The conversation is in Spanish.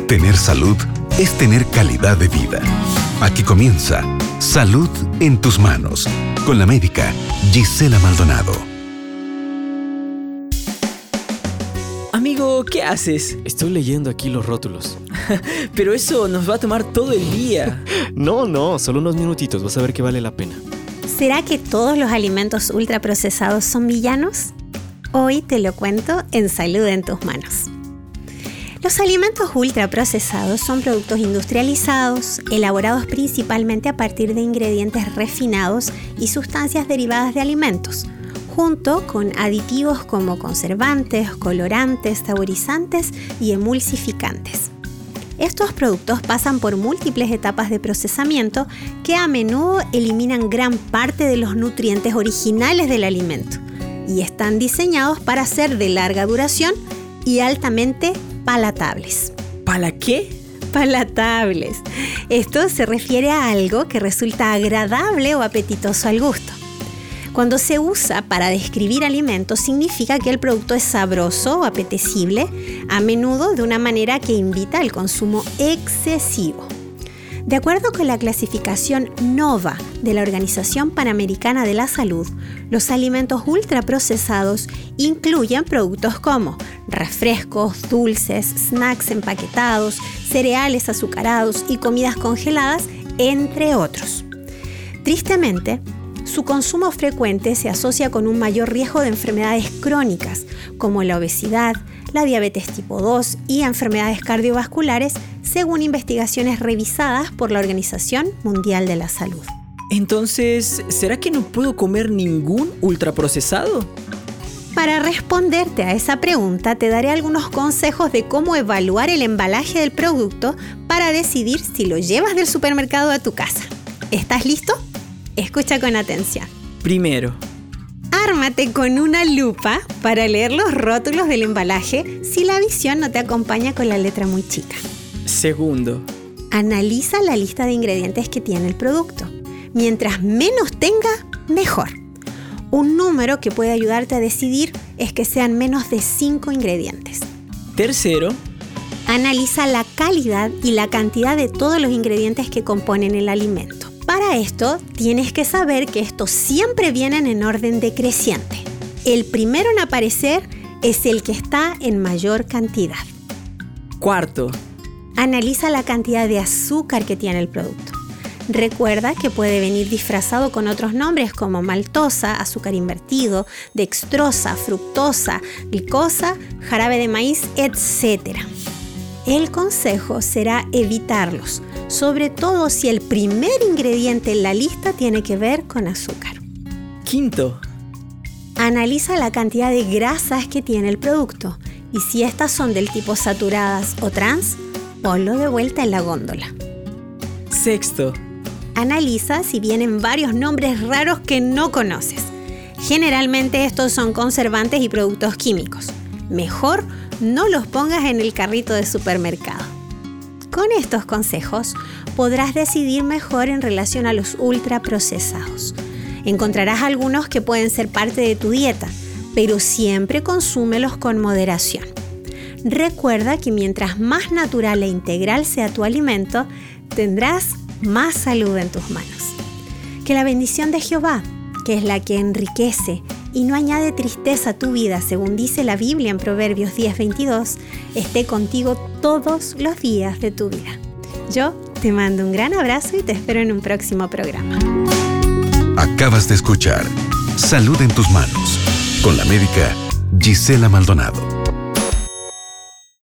Tener salud es tener calidad de vida. Aquí comienza Salud en tus manos, con la médica Gisela Maldonado. Amigo, ¿qué haces? Estoy leyendo aquí los rótulos. Pero eso nos va a tomar todo el día. No, solo unos minutitos, vas a ver que vale la pena. ¿Será que todos los alimentos ultraprocesados son villanos? Hoy te lo cuento en Salud en tus manos. Los alimentos ultraprocesados son productos industrializados, elaborados principalmente a partir de ingredientes refinados y sustancias derivadas de alimentos, junto con aditivos como conservantes, colorantes, saborizantes y emulsificantes. Estos productos pasan por múltiples etapas de procesamiento que a menudo eliminan gran parte de los nutrientes originales del alimento y están diseñados para ser de larga duración y altamente palatables. ¿Para qué? Palatables. Esto se refiere a algo que resulta agradable o apetitoso al gusto. Cuando se usa para describir alimentos, significa que el producto es sabroso o apetecible, a menudo de una manera que invita al consumo excesivo. De acuerdo con la clasificación NOVA de la Organización Panamericana de la Salud, los alimentos ultraprocesados incluyen productos como refrescos, dulces, snacks empaquetados, cereales azucarados y comidas congeladas, entre otros. Tristemente, su consumo frecuente se asocia con un mayor riesgo de enfermedades crónicas, como la obesidad, la diabetes tipo 2 y enfermedades cardiovasculares, según investigaciones revisadas por la Organización Mundial de la Salud. Entonces, ¿será que no puedo comer ningún ultraprocesado? Para responderte a esa pregunta, te daré algunos consejos de cómo evaluar el embalaje del producto para decidir si lo llevas del supermercado a tu casa. ¿Estás listo? Escucha con atención. Primero, ármate con una lupa para leer los rótulos del embalaje si la visión no te acompaña con la letra muy chica. Segundo, analiza la lista de ingredientes que tiene el producto. Mientras menos tenga, mejor. Un número que puede ayudarte a decidir es que sean menos de 5 ingredientes. Tercero, analiza la calidad y la cantidad de todos los ingredientes que componen el alimento. Para esto, tienes que saber que estos siempre vienen en orden decreciente. El primero en aparecer es el que está en mayor cantidad. Cuarto, analiza la cantidad de azúcar que tiene el producto. Recuerda que puede venir disfrazado con otros nombres como maltosa, azúcar invertido, dextrosa, fructosa, glicosa, jarabe de maíz, etc. El consejo será evitarlos, sobre todo si el primer ingrediente en la lista tiene que ver con azúcar. Quinto, analiza la cantidad de grasas que tiene el producto y si estas son del tipo saturadas o trans, ponlo de vuelta en la góndola. Sexto, analiza si vienen varios nombres raros que no conoces. Generalmente estos son conservantes y productos químicos. Mejor no los pongas en el carrito de supermercado. Con estos consejos podrás decidir mejor en relación a los ultraprocesados. Encontrarás algunos que pueden ser parte de tu dieta, pero siempre consúmelos con moderación. Recuerda que mientras más natural e integral sea tu alimento, tendrás más salud en tus manos. Que la bendición de Jehová, que es la que enriquece y no añade tristeza a tu vida, según dice la Biblia en Proverbios 10:22, esté contigo todos los días de tu vida. Yo te mando un gran abrazo y te espero en un próximo programa. Acabas de escuchar Salud en tus manos, con la médica Gisela Maldonado.